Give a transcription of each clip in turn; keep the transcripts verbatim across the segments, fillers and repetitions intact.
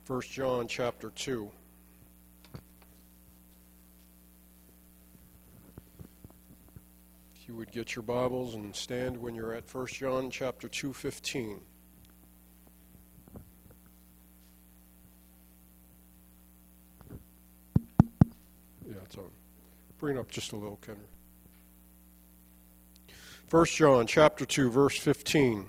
First John chapter two. If you would get your Bibles and stand when you're at First John chapter two fifteen. Yeah, it's on. Bring it up just a little, Kenner. First John chapter two, verse fifteen.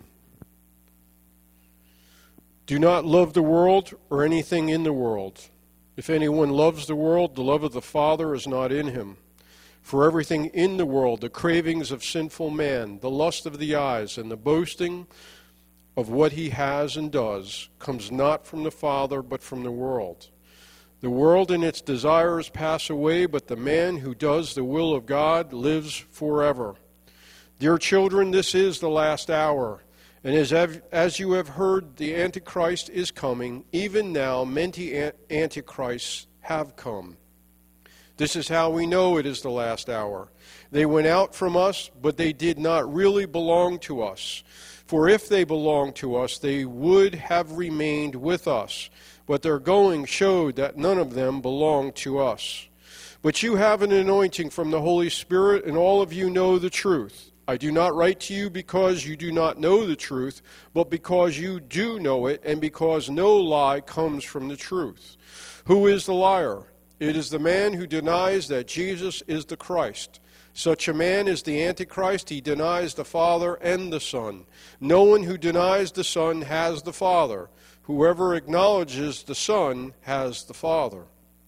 Do not love the world or anything in the world. If anyone loves the world, the love of the Father is not in him. For everything in the world, the cravings of sinful man, the lust of the eyes, and the boasting of what he has and does, comes not from the Father, but from the world. The world and its desires pass away, but the man who does the will of God lives forever. Dear children, this is the last hour. And as, as you have heard, the Antichrist is coming. Even now, many Antichrists have come. This is how we know it is the last hour. They went out from us, but they did not really belong to us. For if they belonged to us, they would have remained with us. But their going showed that none of them belonged to us. But you have an anointing from the Holy Spirit, and all of you know the truth. I do not write to you because you do not know the truth, but because you do know it, and because no lie comes from the truth. Who is the liar? It is the man who denies that Jesus is the Christ. Such a man is the Antichrist. He denies the Father and the Son. No one who denies the Son has the Father. Whoever acknowledges the Son has the Father.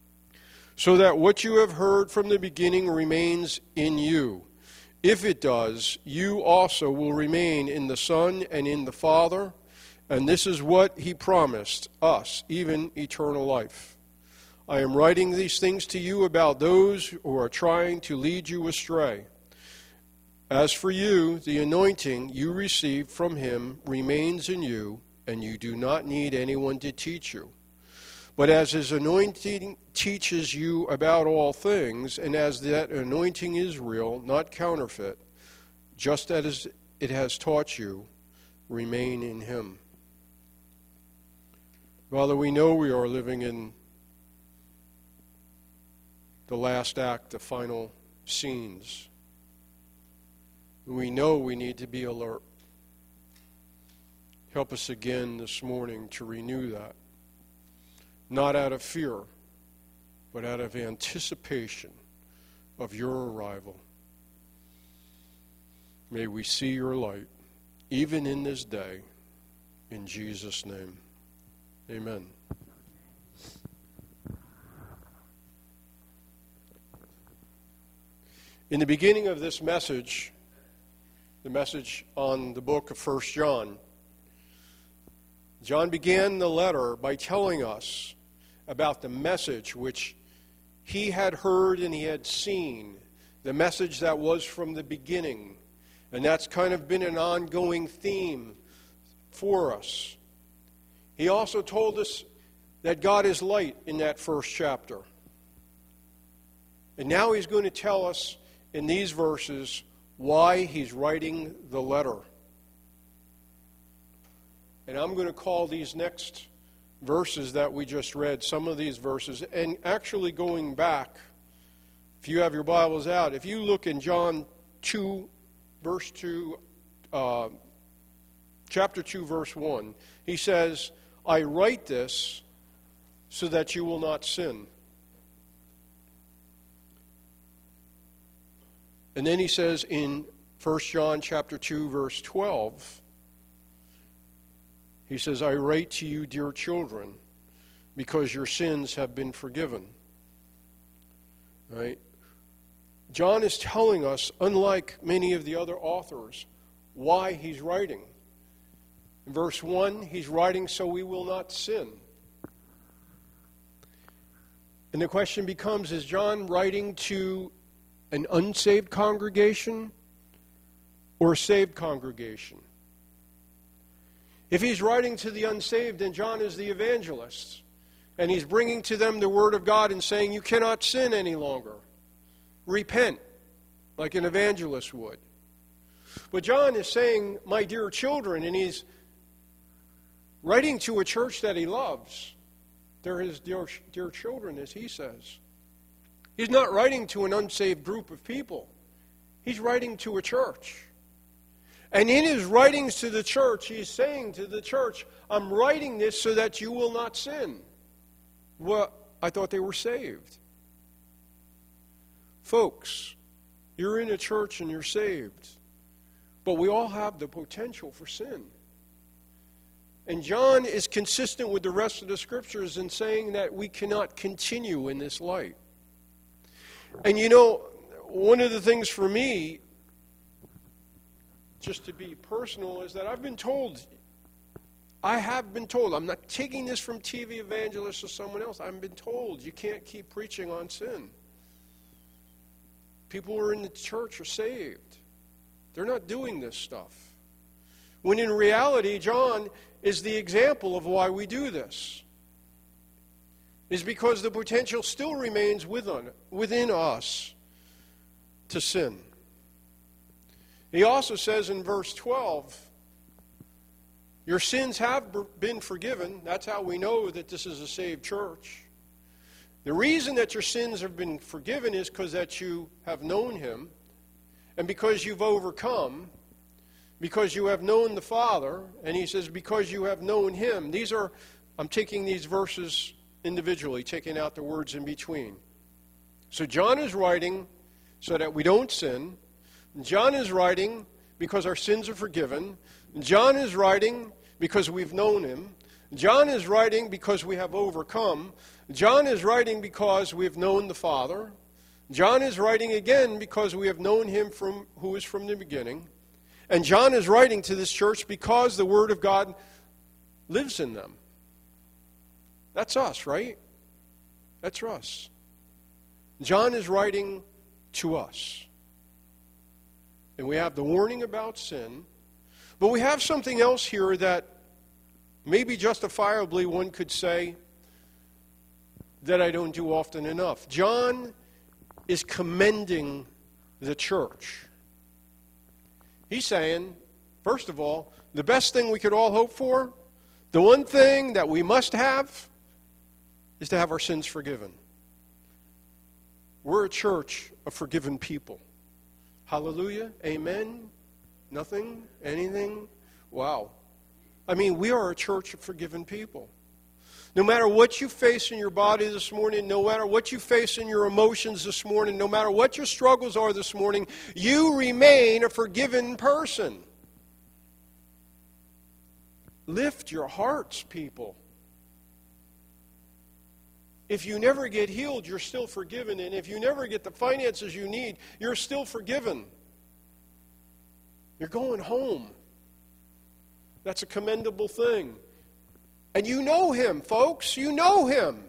So that what you have heard from the beginning remains in you. If it does, you also will remain in the Son and in the Father, and this is what he promised us, even eternal life. I am writing these things to you about those who are trying to lead you astray. As for you, the anointing you received from him remains in you, and you do not need anyone to teach you. But as his anointing teaches you about all things, and as that anointing is real, not counterfeit, just as it has taught you, remain in him. Father, we know we are living in the last act, the final scenes. We know we need to be alert. Help us again this morning to renew that. Not out of fear, but out of anticipation of your arrival. May we see your light, even in this day, in Jesus' name. Amen. In the beginning of this message, the message on the book of First John, John began the letter by telling us about the message which he had heard and he had seen, the message that was from the beginning. And that's kind of been an ongoing theme for us. He also told us that God is light in that first chapter. And now he's going to tell us in these verses why he's writing the letter. And I'm going to call these next verses that we just read, some of these verses, and actually going back, if you have your Bibles out, if you look in John two, verse two, uh, chapter two, verse one, he says, I write this so that you will not sin. And then he says in First John chapter two, verse twelve, he says, I write to you, dear children, because your sins have been forgiven. Right? John is telling us, unlike many of the other authors, why he's writing. In verse one, he's writing so we will not sin. And the question becomes, is John writing to an unsaved congregation or a saved congregation? If he's writing to the unsaved, then John is the evangelist. And he's bringing to them the word of God and saying, you cannot sin any longer. Repent, like an evangelist would. But John is saying, my dear children, and he's writing to a church that he loves. They're his dear, dear children, as he says. He's not writing to an unsaved group of people. He's writing to a church. And in his writings to the church, he's saying to the church, I'm writing this so that you will not sin. Well, I thought they were saved. Folks, you're in a church and you're saved. But we all have the potential for sin. And John is consistent with the rest of the scriptures in saying that we cannot continue in this light. And you know, one of the things for me, just to be personal, is that I've been told, I have been told, I'm not taking this from T V evangelists or someone else, I've been told you can't keep preaching on sin. People who are in the church are saved. They're not doing this stuff. When in reality, John is the example of why we do this. Is because the potential still remains within, within us to sin. He also says in verse twelve, your sins have been forgiven. That's how we know that this is a saved church. The reason that your sins have been forgiven is because that you have known him, and because you've overcome, because you have known the Father, and he says because you have known him. These are, I'm taking these verses individually, taking out the words in between. So John is writing so that we don't sin. John is writing because our sins are forgiven. John is writing because we've known him. John is writing because we have overcome. John is writing because we have known the Father. John is writing again because we have known him from who is from the beginning. And John is writing to this church because the Word of God lives in them. That's us, right? That's us. John is writing to us. And we have the warning about sin. But we have something else here that maybe justifiably one could say that I don't do often enough. John is commending the church. He's saying, first of all, the best thing we could all hope for, the one thing that we must have, is to have our sins forgiven. We're a church of forgiven people. Hallelujah. Amen. Nothing? Anything? Wow. I mean, we are a church of forgiven people. No matter what you face in your body this morning, no matter what you face in your emotions this morning, no matter what your struggles are this morning, you remain a forgiven person. Lift your hearts, people. If you never get healed, you're still forgiven. And if you never get the finances you need, you're still forgiven. You're going home. That's a commendable thing. And you know him, folks. You know him.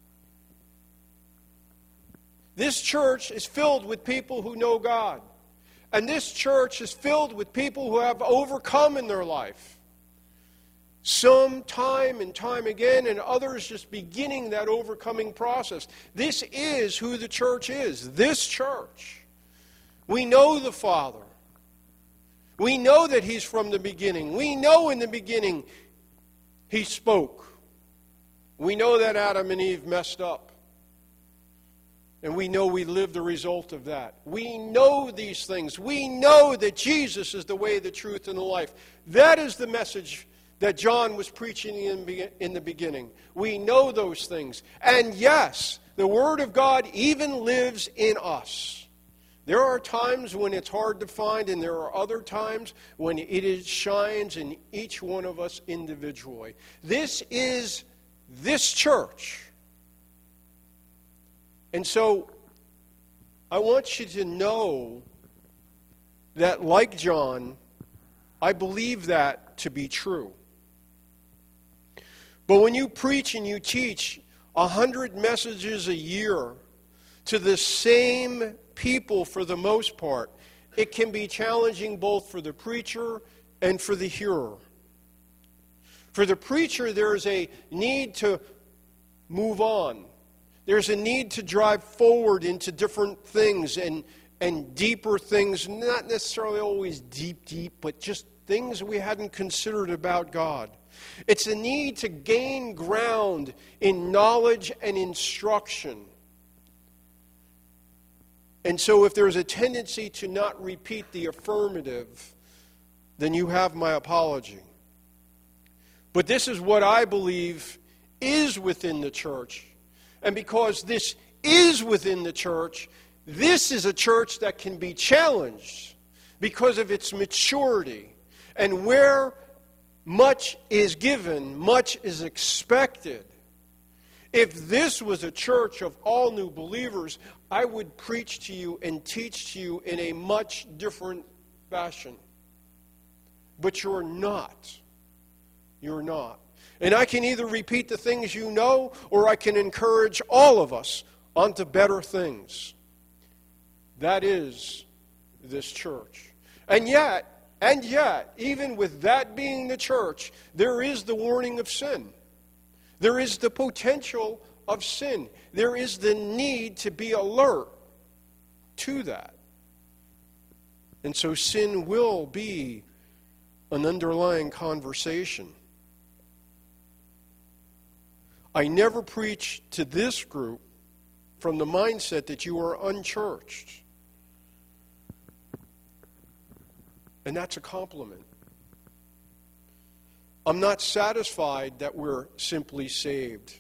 This church is filled with people who know God. And this church is filled with people who have overcome in their life. Some time and time again, and others just beginning that overcoming process. This is who the church is. This church. We know the Father. We know that he's from the beginning. We know in the beginning he spoke. We know that Adam and Eve messed up. And we know we live the result of that. We know these things. We know that Jesus is the way, the truth, and the life. That is the message that John was preaching in the beginning. We know those things. And yes, the Word of God even lives in us. There are times when it's hard to find, and there are other times when it is, shines in each one of us individually. This is this church. And so, I want you to know that, like John, I believe that to be true. But when you preach and you teach a hundred messages a year to the same people for the most part, it can be challenging both for the preacher and for the hearer. For the preacher, there's a need to move on. There's a need to drive forward into different things and, and deeper things, not necessarily always deep, deep, but just things we hadn't considered about God. It's a need to gain ground in knowledge and instruction. And so if there's a tendency to not repeat the affirmative, then you have my apology. But this is what I believe is within the church. And because this is within the church, this is a church that can be challenged because of its maturity. And where much is given, much is expected. If this was a church of all new believers, I would preach to you and teach to you in a much different fashion. But you're not. You're not. And I can either repeat the things you know, or I can encourage all of us onto better things. That is this church. And yet, and yet, even with that being the church, there is the warning of sin. There is the potential of sin. There is the need to be alert to that. And so sin will be an underlying conversation. I never preach to this group from the mindset that you are unchurched. And that's a compliment. I'm not satisfied that we're simply saved.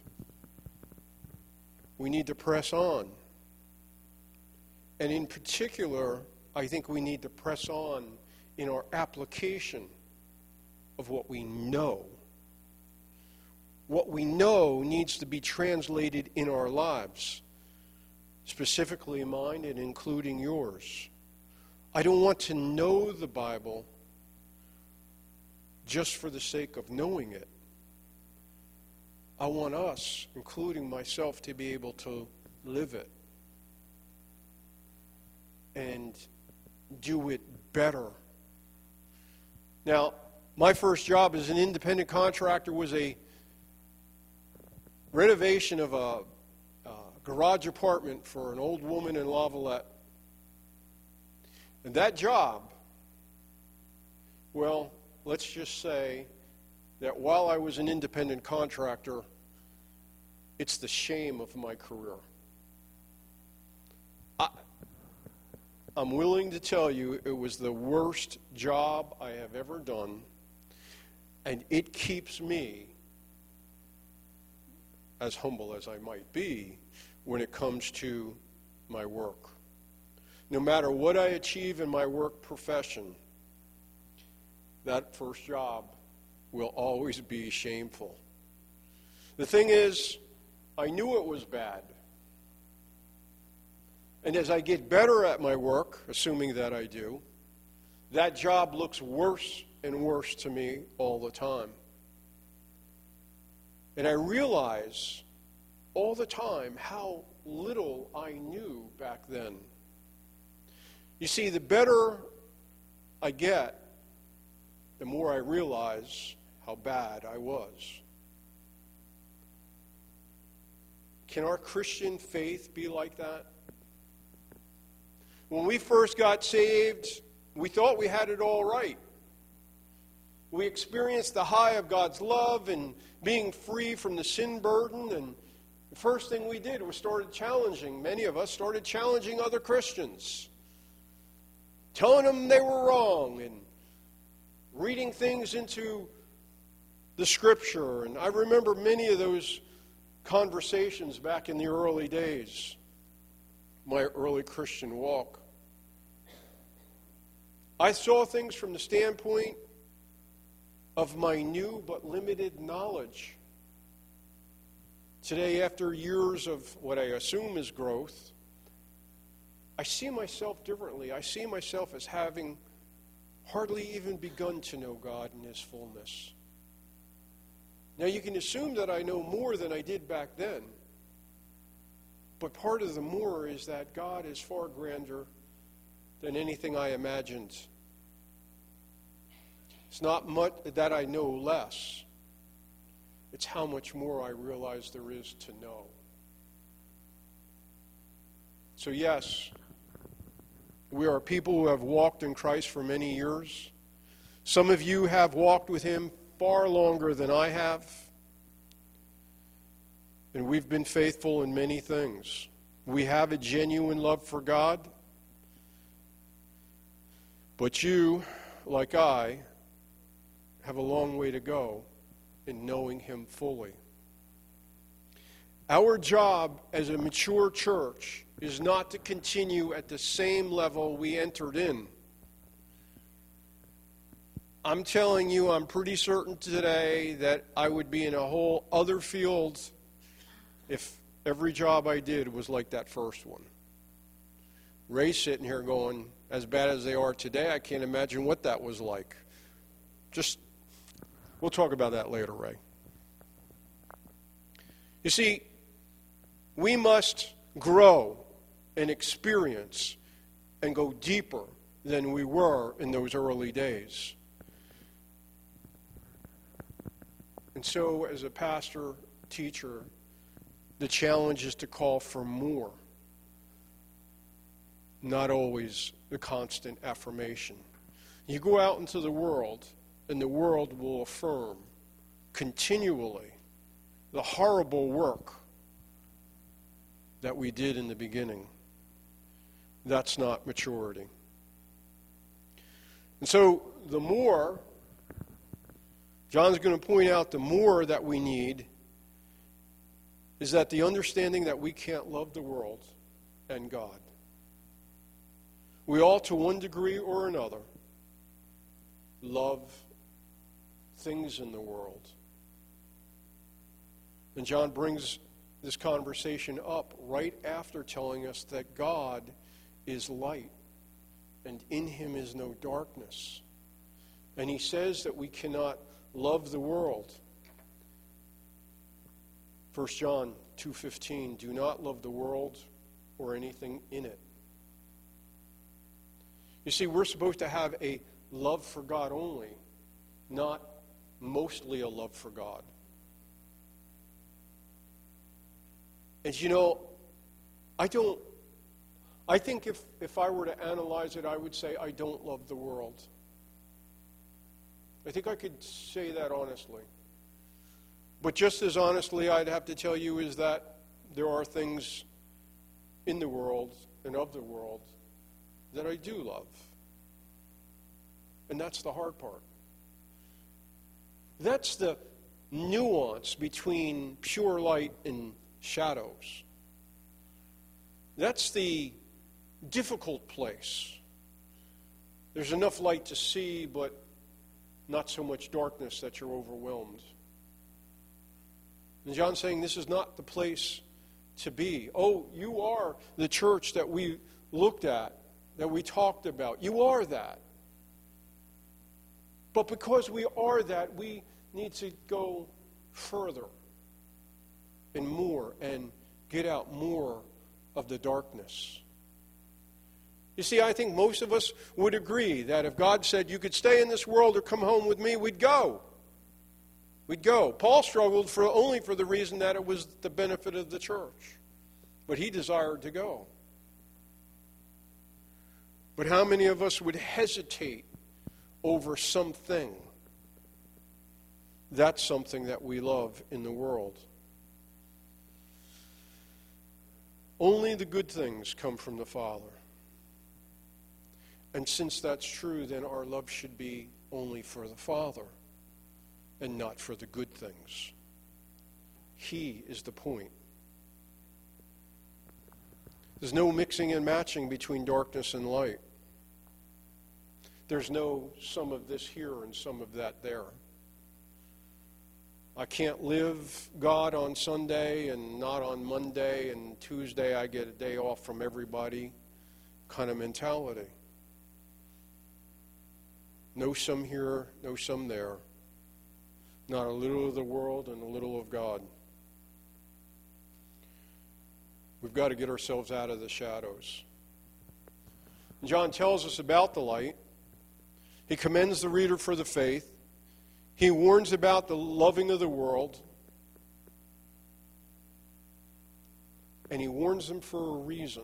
We need to press on. And in particular, I think we need to press on in our application of what we know. What we know needs to be translated in our lives, specifically mine and including yours. I don't want to know the Bible just for the sake of knowing it. I want us, including myself, to be able to live it and do it better. Now, my first job as an independent contractor was a renovation of a, a garage apartment for an old woman in Lavallette. And that job, well, let's just say that while I was an independent contractor, it's the shame of my career. I, I'm willing to tell you it was the worst job I have ever done, and it keeps me, as humble as I might be, when it comes to my work. No matter what I achieve in my work profession, that first job will always be shameful. The thing is, I knew it was bad. And as I get better at my work, assuming that I do, that job looks worse and worse to me all the time. And I realize all the time how little I knew back then. You see, the better I get, the more I realize how bad I was. Can our Christian faith be like that? When we first got saved, we thought we had it all right. We experienced the high of God's love and being free from the sin burden, and the first thing we did was started challenging, many of us started challenging other Christians, telling them they were wrong and reading things into the Scripture. And I remember many of those conversations back in the early days, my early Christian walk. I saw things from the standpoint of my new but limited knowledge. Today, after years of what I assume is growth, I see myself differently. I see myself as having hardly even begun to know God in His fullness. Now, you can assume that I know more than I did back then, but part of the more is that God is far grander than anything I imagined. It's not much that I know less. It's how much more I realize there is to know. So yes, we are people who have walked in Christ for many years. Some of you have walked with Him far longer than I have, and we've been faithful in many things. We have a genuine love for God, but you, like I, have a long way to go in knowing Him fully. Our job as a mature church is not to continue at the same level we entered in. I'm telling you, I'm pretty certain today that I would be in a whole other field if every job I did was like that first one. Ray's sitting here going, as bad as they are today, I can't imagine what that was like. Just, we'll talk about that later, Ray. You see, we must grow and experience and go deeper than we were in those early days. And so, as a pastor, teacher, the challenge is to call for more, not always the constant affirmation. You go out into the world, and the world will affirm continually the horrible work that we did in the beginning. That's not maturity. And so, the more, John's going to point out the more that we need is that the understanding that we can't love the world and God. We all, to one degree or another, love things in the world. And John brings this conversation up right after telling us that God is light, and in Him is no darkness. And he says that we cannot love the world. First John two fifteen, do not love the world or anything in it. You see, we're supposed to have a love for God only, not mostly a love for God. And you know, I don't, I think if, if I were to analyze it, I would say I don't love the world. I think I could say that honestly. But just as honestly, I'd have to tell you is that there are things in the world and of the world that I do love. And that's the hard part. That's the nuance between pure light and shadows. That's the difficult place. There's enough light to see, but not so much darkness that you're overwhelmed. And John's saying this is not the place to be. Oh, you are the church that we looked at, that we talked about. You are that. But because we are that, we need to go further and more and get out more of the darkness. You see, I think most of us would agree that if God said you could stay in this world or come home with me, we'd go. We'd go. Paul struggled for only for the reason that it was the benefit of the church. But he desired to go. But how many of us would hesitate over something? That's something that we love in the world. Only the good things come from the Father. And since that's true, then our love should be only for the Father and not for the good things. He is the point. There's no mixing and matching between darkness and light. There's no some of this here and some of that there. I can't live God on Sunday and not on Monday, and Tuesday I get a day off from everybody kind of mentality. No some here, no some there. Not a little of the world and a little of God. We've got to get ourselves out of the shadows. John tells us about the light. He commends the reader for the faith. He warns about the loving of the world. And he warns them for a reason.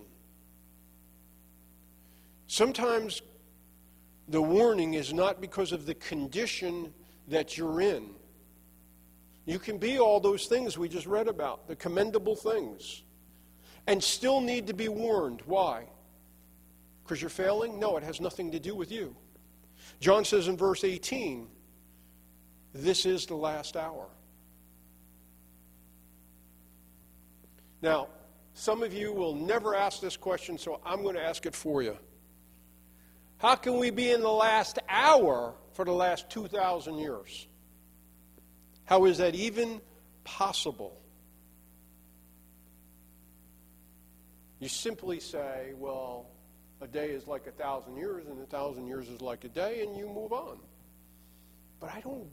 Sometimes the warning is not because of the condition that you're in. You can be all those things we just read about, the commendable things, and still need to be warned. Why? Because you're failing? No, it has nothing to do with you. John says in verse eighteen, this is the last hour. Now, some of you will never ask this question, so I'm going to ask it for you. How can we be in the last hour for the last two thousand years? How is that even possible? You simply say, well, a day is like a thousand years, and a thousand years is like a day, and you move on. But I don't,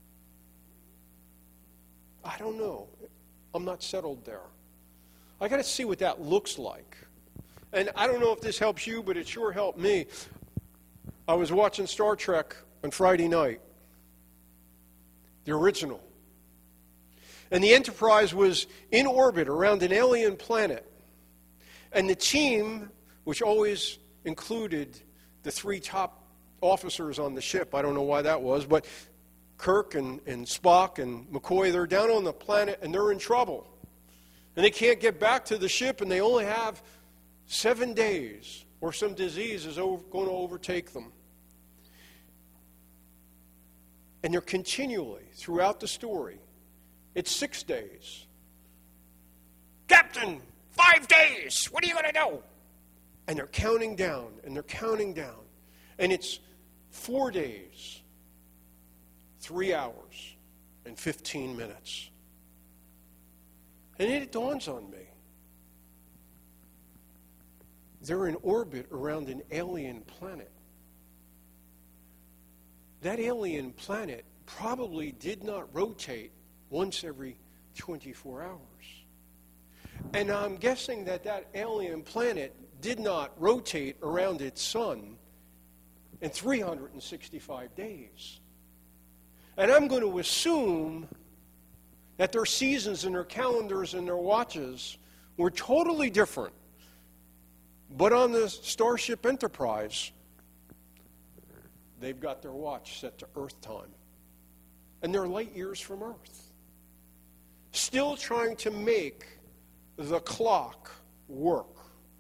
I don't know. I'm not settled there. I got to see what that looks like. And I don't know if this helps you, but it sure helped me. I was watching Star Trek on Friday night, the original. And the Enterprise was in orbit around an alien planet. And the team, which always included the three top officers on the ship, I don't know why that was, but Kirk and, and Spock and McCoy, they're down on the planet and they're in trouble. And they can't get back to the ship, and they only have seven days or some disease is over, going to overtake them. And they're continually, throughout the story, it's six days. Captain, five days. What are you going to do? And they're counting down, and they're counting down. And it's four days, three hours, and fifteen minutes. And it dawns on me. They're in orbit around an alien planet. That alien planet probably did not rotate once every twenty-four hours. And I'm guessing that that alien planet did not rotate around its sun in three hundred sixty-five days. And I'm going to assume that their seasons and their calendars and their watches were totally different. But on the Starship Enterprise, they've got their watch set to Earth time. And they're light years from Earth. Still trying to make the clock work.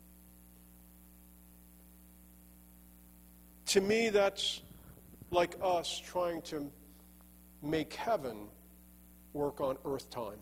To me, that's like us trying to make heaven work on Earth time.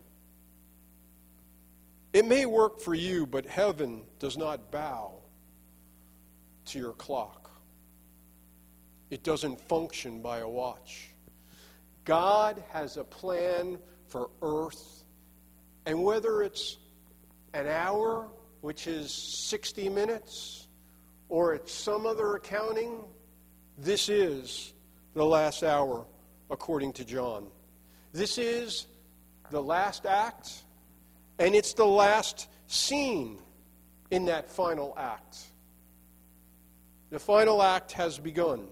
It may work for you, but heaven does not bow to your clock. It doesn't function by a watch. God has a plan for Earth, and whether it's an hour, which is sixty minutes, or it's some other accounting, this is the last hour, according to John. This is the last act, and it's the last scene in that final act. The final act has begun.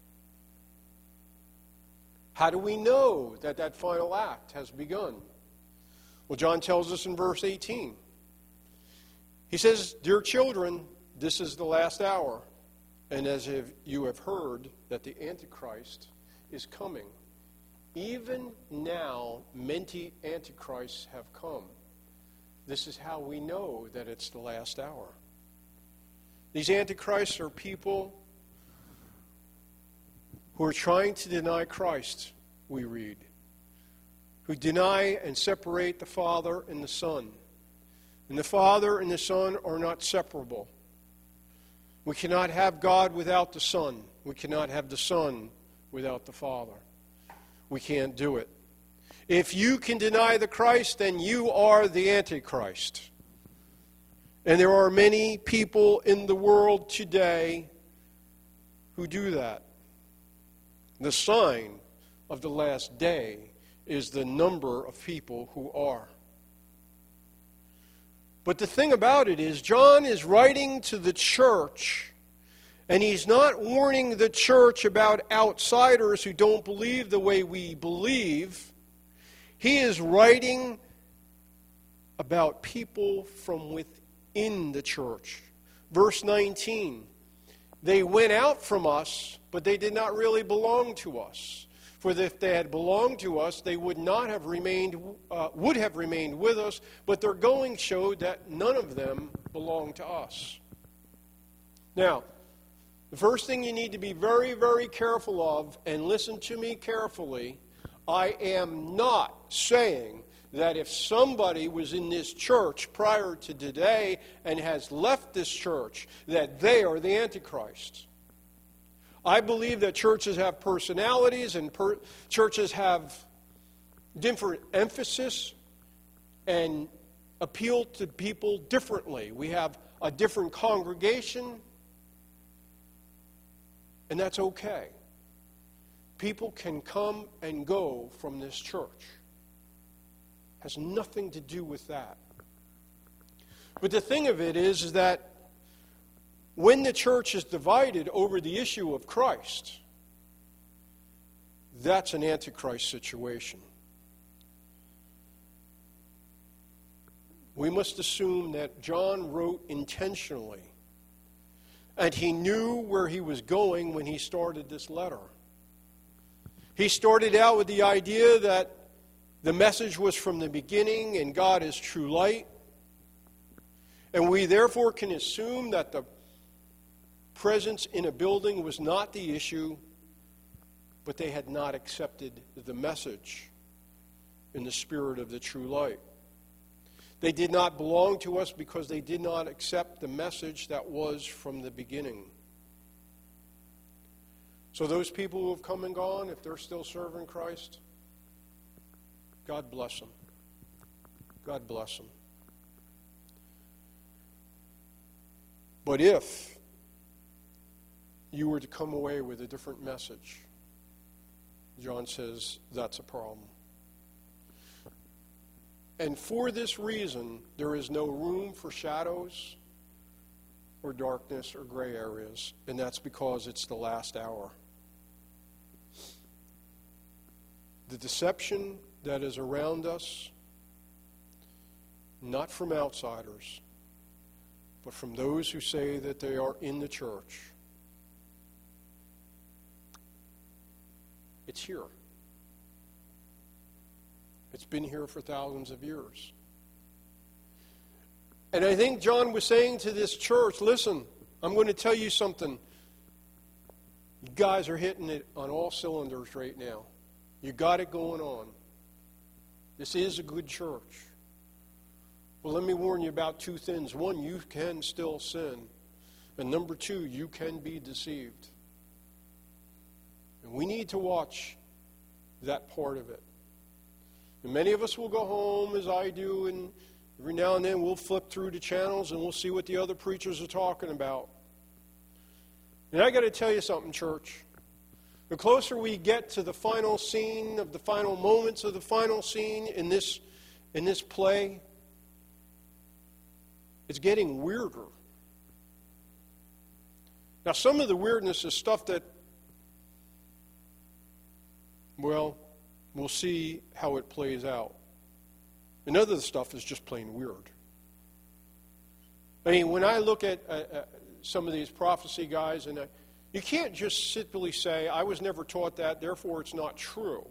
How do we know that that final act has begun? Well, John tells us in verse eighteen. He says, "Dear children, this is the last hour, and as if you have heard that the Antichrist is coming. Even now, many antichrists have come. This is how we know that it's the last hour." These antichrists are people who are trying to deny Christ, we read, who deny and separate the Father and the Son. And the Father and the Son are not separable. We cannot have God without the Son. We cannot have the Son without the Father. We can't do it. If you can deny the Christ, then you are the Antichrist. And there are many people in the world today who do that. The sign of the last day is the number of people who are. But the thing about it is, John is writing to the church, and he's not warning the church about outsiders who don't believe the way we believe. He is writing about people from within the church. Verse nineteen, "They went out from us, but they did not really belong to us. For if they had belonged to us, they would not have remained, uh, would have remained with us, but their going showed that none of them belonged to us. Now, the first thing you need to be very, very careful of, and listen to me carefully, I am not saying that if somebody was in this church prior to today and has left this church, that they are the Antichrist. I believe that churches have personalities and per- churches have different emphasis and appeal to people differently. We have a different congregation, and that's okay. People can come and go from this church. It has nothing to do with that. But the thing of it is, is that when the church is divided over the issue of Christ, that's an Antichrist situation. We must assume that John wrote intentionally, and he knew where he was going when he started this letter. He started out with the idea that the message was from the beginning and God is true light, and we therefore can assume that the presence in a building was not the issue, but they had not accepted the message in the spirit of the true light. They did not belong to us because they did not accept the message that was from the beginning. So those people who have come and gone, if they're still serving Christ, God bless them. God bless them. But if you were to come away with a different message, John says that's a problem. And for this reason, there is no room for shadows or darkness or gray areas, and that's because it's the last hour. The deception that is around us, not from outsiders, but from those who say that they are in the church, it's here. It's been here for thousands of years. And I think John was saying to this church, listen, I'm going to tell you something. You guys are hitting it on all cylinders right now. You got it going on. This is a good church. Well, let me warn you about two things. One, you can still sin. And number two, you can be deceived. And we need to watch that part of it. And many of us will go home, as I do, and every now and then we'll flip through the channels and we'll see what the other preachers are talking about. And I got to tell you something, church. The closer we get to the final scene of the final moments of the final scene in this, in this play, it's getting weirder. Now, some of the weirdness is stuff that, well, we'll see how it plays out. And other stuff is just plain weird. I mean, when I look at uh, uh, some of these prophecy guys, and I, you can't just simply say, I was never taught that, therefore it's not true.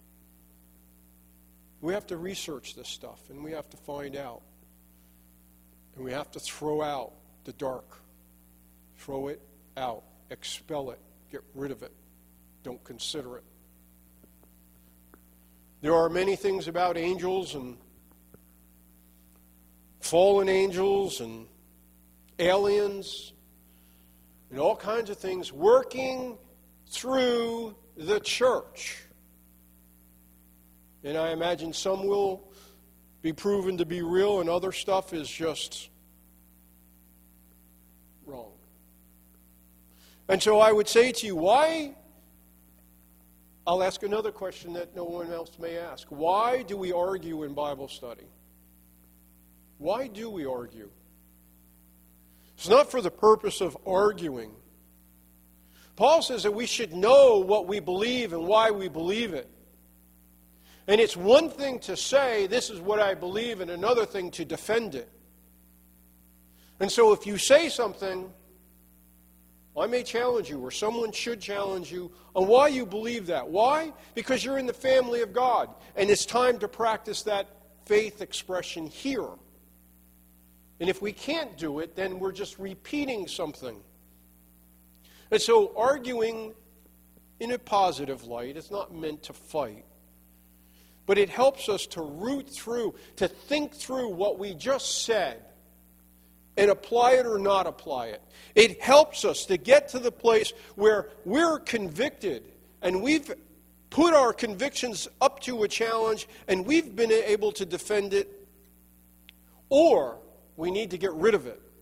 We have to research this stuff, and we have to find out. And we have to throw out the dark. Throw it out. Expel it. Get rid of it. Don't consider it. There are many things about angels and fallen angels and aliens and all kinds of things working through the church. And I imagine some will be proven to be real and other stuff is just wrong. And so I would say to you, why? I'll ask another question that no one else may ask. Why do we argue in Bible study? Why do we argue? It's not for the purpose of arguing. Paul says that we should know what we believe and why we believe it. And it's one thing to say, this is what I believe, and another thing to defend it. And so if you say something I may challenge you, or someone should challenge you, on why you believe that. Why? Because you're in the family of God, and it's time to practice that faith expression here. And if we can't do it, then we're just repeating something. And so arguing in a positive light is not meant to fight. But it helps us to root through, to think through what we just said and apply it or not apply it. It helps us to get to the place where we're convicted and we've put our convictions up to a challenge and we've been able to defend it, or we need to get rid of it.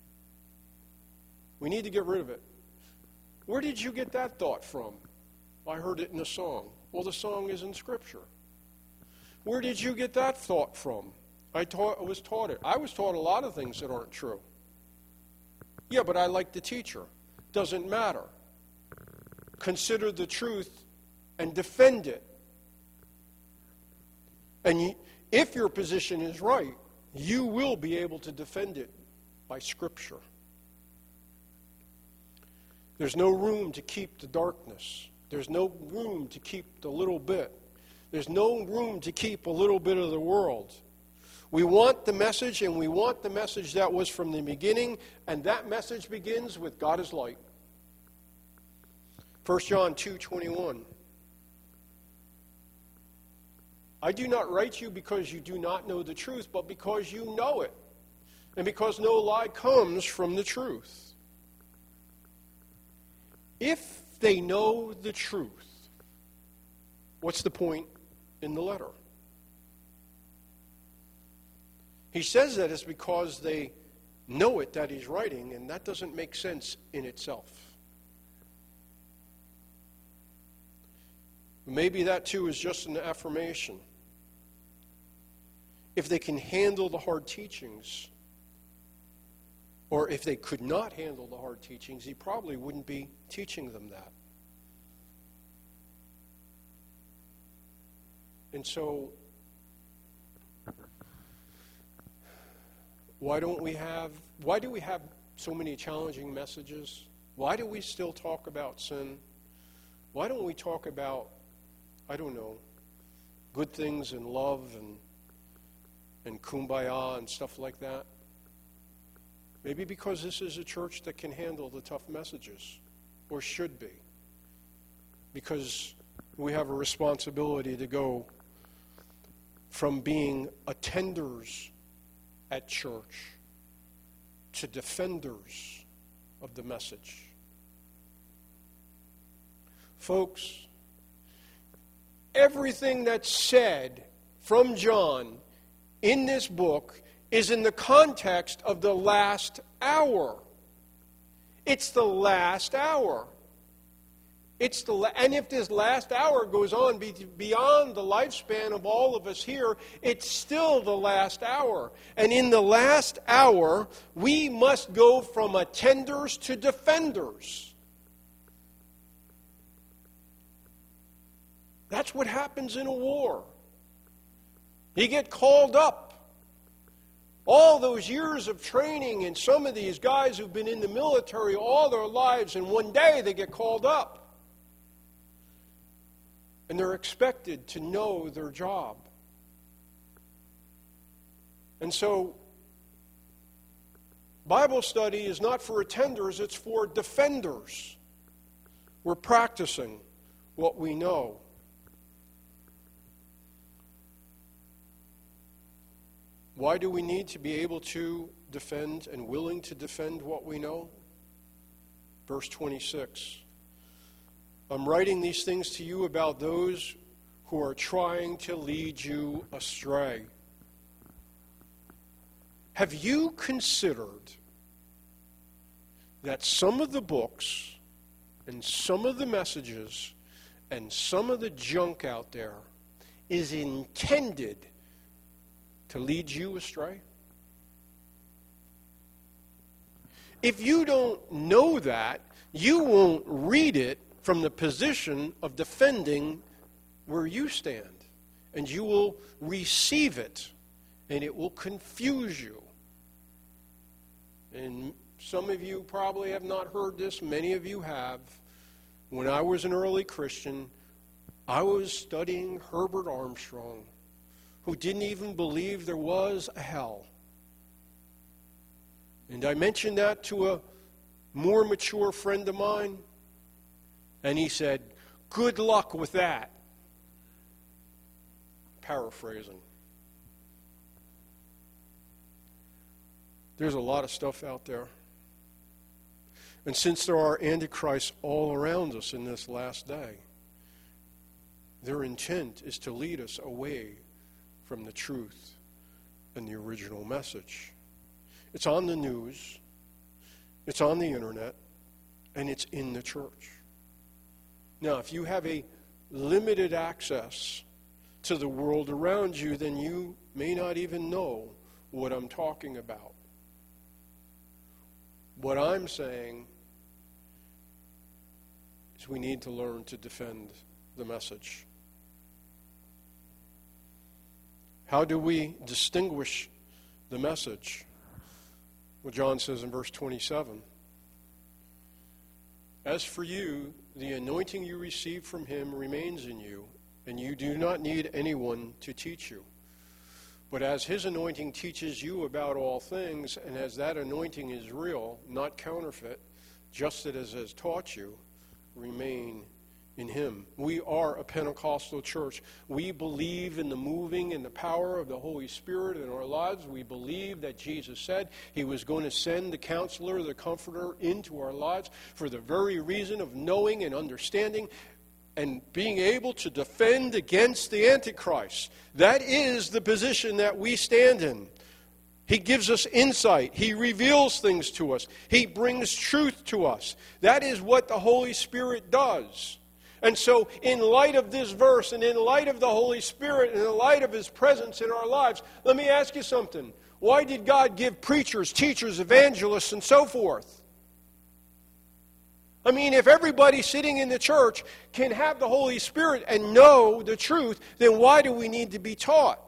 We need to get rid of it. Where did you get that thought from? I heard it in a song. Well, the song is in Scripture. Where did you get that thought from? I taught, was taught it. I was taught a lot of things that aren't true. Yeah, but I like the teacher. Doesn't matter. Consider the truth and defend it. And you, if your position is right, you will be able to defend it by Scripture. There's no room to keep the darkness. There's no room to keep the little bit. There's no room to keep a little bit of the world. We want the message, and we want the message that was from the beginning, and that message begins with God is light. First John two twenty-one. I do not write you because you do not know the truth, but because you know it, and because no lie comes from the truth. If they know the truth, what's the point in the letter? He says that it's because they know it that he's writing, and that doesn't make sense in itself. Maybe that too is just an affirmation. If they can handle the hard teachings, or if they could not handle the hard teachings, he probably wouldn't be teaching them that. And so, why don't we have, why do we have so many challenging messages? Why do we still talk about sin? Why don't we talk about, I don't know, good things and love and and kumbaya and stuff like that? Maybe because this is a church that can handle the tough messages, or should be. Because we have a responsibility to go from being attenders at church to defenders of the message. Folks, everything that's said from John in this book is in the context of the last hour. It's the last hour. It's the la- and if this last hour goes on be- beyond the lifespan of all of us here, it's still the last hour. And in the last hour, we must go from attenders to defenders. That's what happens in a war. You get called up. All those years of training, and some of these guys who've been in the military all their lives, and one day they get called up. And they're expected to know their job. And so, Bible study is not for attenders, it's for defenders. We're practicing what we know. Why do we need to be able to defend and willing to defend what we know? Verse twenty-six. I'm writing these things to you about those who are trying to lead you astray. Have you considered that some of the books and some of the messages and some of the junk out there is intended to lead you astray? If you don't know that, you won't read it from the position of defending where you stand. And you will receive it, and it will confuse you. And Some of you probably have not heard this. Many of you have. When I was an early Christian, I was studying Herbert Armstrong, who didn't even believe there was a hell. And I mentioned that to a more mature friend of mine, and he said, "Good luck with that." Paraphrasing. There's a lot of stuff out there. And since there are antichrists all around us in this last day, their intent is to lead us away from the truth and the original message. It's on the news, it's on the internet, and it's in the church. Now, if you have a limited access to the world around you, then you may not even know what I'm talking about. What I'm saying is we need to learn to defend the message. How do we distinguish the message? Well, John says in verse twenty-seven, "As for you, the anointing you received from him remains in you, and you do not need anyone to teach you. But as his anointing teaches you about all things, and as that anointing is real, not counterfeit, just as it has taught you, remain in him." We are a Pentecostal church. We believe in the moving and the power of the Holy Spirit in our lives. We believe that Jesus said he was going to send the counselor, the comforter, into our lives for the very reason of knowing and understanding and being able to defend against the Antichrist. That is the position that we stand in. He gives us insight. He reveals things to us. He brings truth to us. That is what the Holy Spirit does. And so, in light of this verse, and in light of the Holy Spirit, and in light of his presence in our lives, let me ask you something. Why did God give preachers, teachers, evangelists, and so forth? I mean, if everybody sitting in the church can have the Holy Spirit and know the truth, then why do we need to be taught?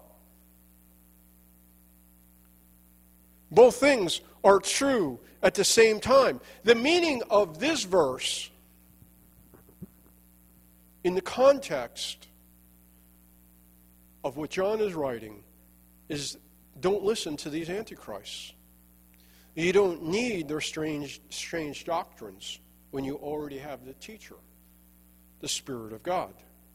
Both things are true at the same time. The meaning of this verse, in the context of what John is writing, is don't listen to these antichrists. You don't need their strange, strange doctrines when you already have the teacher, the Spirit of God.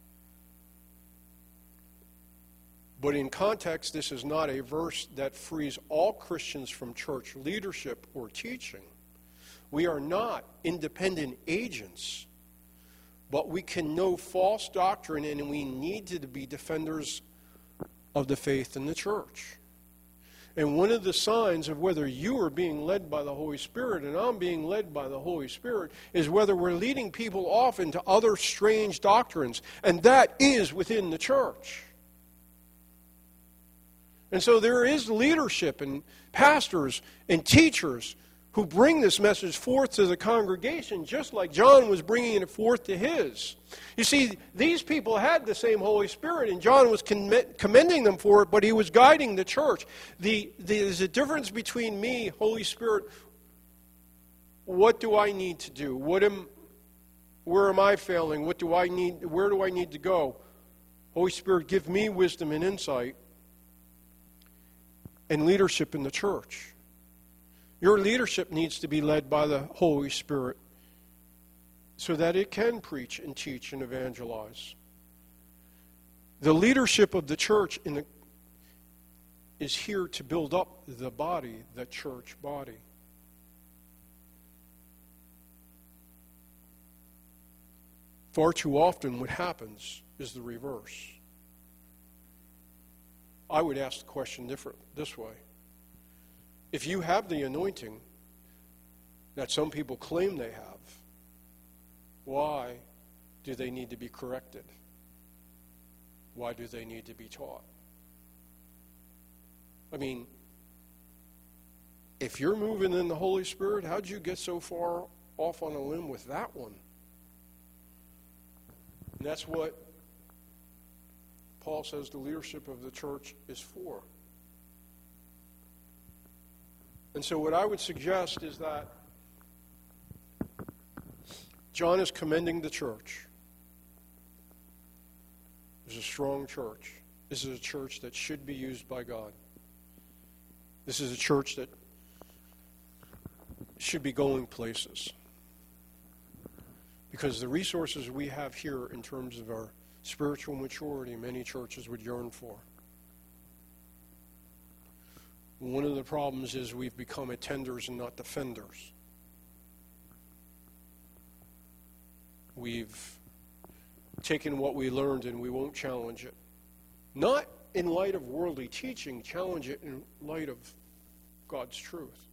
But in context, this is not a verse that frees all Christians from church leadership or teaching. We are not independent agents, but we can know false doctrine, and we need to be defenders of the faith in the church. And one of the signs of whether you are being led by the Holy Spirit and I'm being led by the Holy Spirit is whether we're leading people off into other strange doctrines, and that is within the church. And so there is leadership and pastors and teachers who bring this message forth to the congregation, just like John was bringing it forth to his. You see, these people had the same Holy Spirit, and John was commending them for it, but he was guiding the church. The, the, there's a difference between me, Holy Spirit, what do I need to do? What am, where am I failing? What do I need? Where do I need to go? Holy Spirit, give me wisdom and insight and leadership in the church. Your leadership needs to be led by the Holy Spirit so that it can preach and teach and evangelize. The leadership of the church in the, is here to build up the body, the church body. Far too often what happens is the reverse. I would ask the question different this way. If you have the anointing that some people claim they have, why do they need to be corrected? Why do they need to be taught? I mean, if you're moving in the Holy Spirit, how'd you get so far off on a limb with that one? And that's what Paul says the leadership of the church is for. And so what I would suggest is that John is commending the church. There's a strong church. This is a church that should be used by God. This is a church that should be going places. Because the resources we have here in terms of our spiritual maturity, many churches would yearn for. One of the problems is we've become attenders and not defenders. We've taken what we learned and we won't challenge it. Not in light of worldly teaching, challenge it in light of God's truth.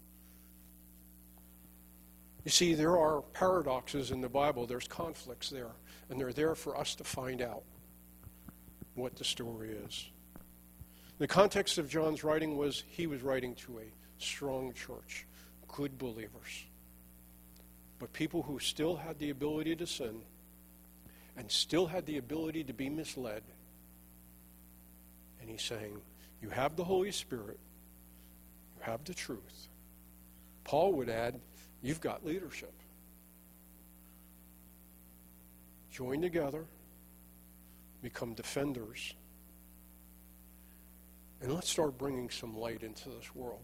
You see, there are paradoxes in the Bible. There's conflicts there. And they're there for us to find out what the story is. The context of John's writing was he was writing to a strong church, good believers, but people who still had the ability to sin and still had the ability to be misled. And he's saying, you have the Holy Spirit, you have the truth. Paul would add, you've got leadership. Join together, become defenders, and let's start bringing some light into this world.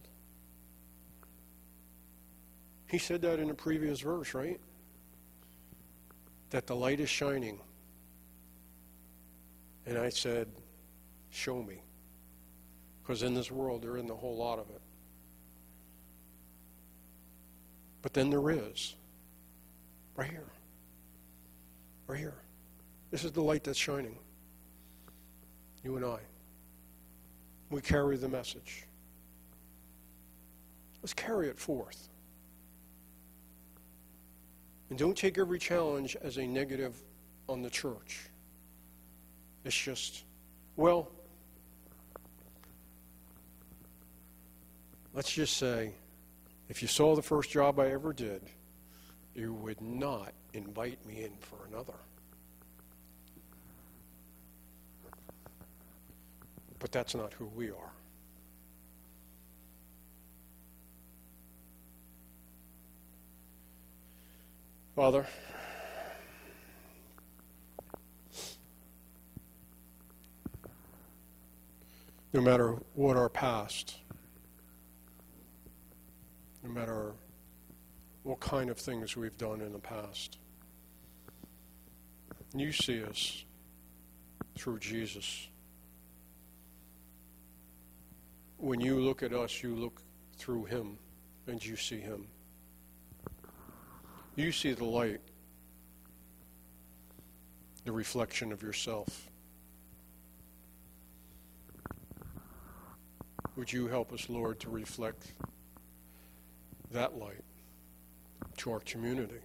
He said that in a previous verse, right? That the light is shining. And I said, show me. Because in this world, there isn't a whole lot of it. But then there is. Right here. Right here. This is the light that's shining. You and I. We carry the message. Let's carry it forth. And don't take every challenge as a negative on the church. It's just, well, let's just say, if you saw the first job I ever did, you would not invite me in for another. But that's not who we are. Father, no matter what our past, no matter what kind of things we've done in the past, you see us through Jesus. When you look at us, you look through him, and you see him. You see the light, the reflection of yourself. Would you help us, Lord, to reflect that light to our community?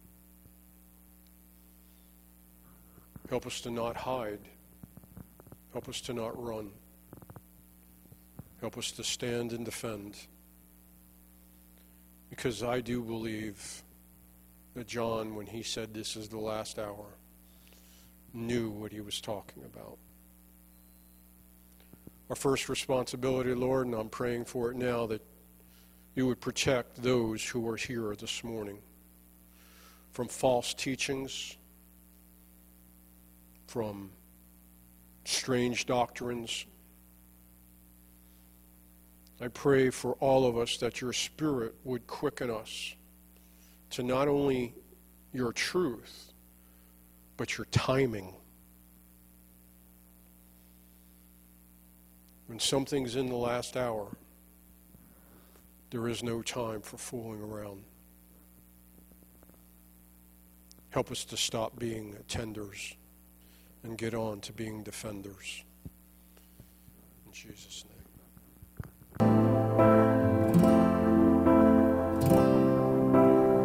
Help us to not hide. Help us to not run. Help us to stand and defend. Because I do believe that John, when he said this is the last hour, knew what he was talking about. Our first responsibility, Lord, and I'm praying for it now, that you would protect those who are here this morning from false teachings, from strange doctrines. I pray for all of us that your Spirit would quicken us to not only your truth, but your timing. When something's in the last hour, there is no time for fooling around. Help us to stop being attenders and get on to being defenders. In Jesus' name.